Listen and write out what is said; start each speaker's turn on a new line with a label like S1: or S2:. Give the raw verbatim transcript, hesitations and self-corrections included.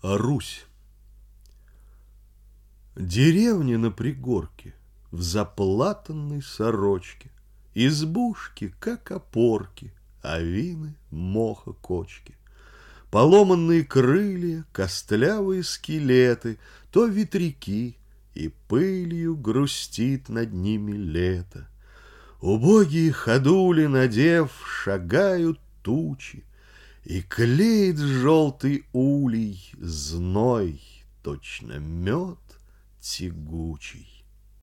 S1: Русь. Деревня на пригорке, в заплатанной сорочке, избушки, как опорки, овины, моха, кочки. Поломанные крылья, костлявые скелеты, то ветряки, и пылью грустит над ними лето. Убогие ходули, надев, шагают тучи, и клеит желтый улей зной, точно мед тягучий.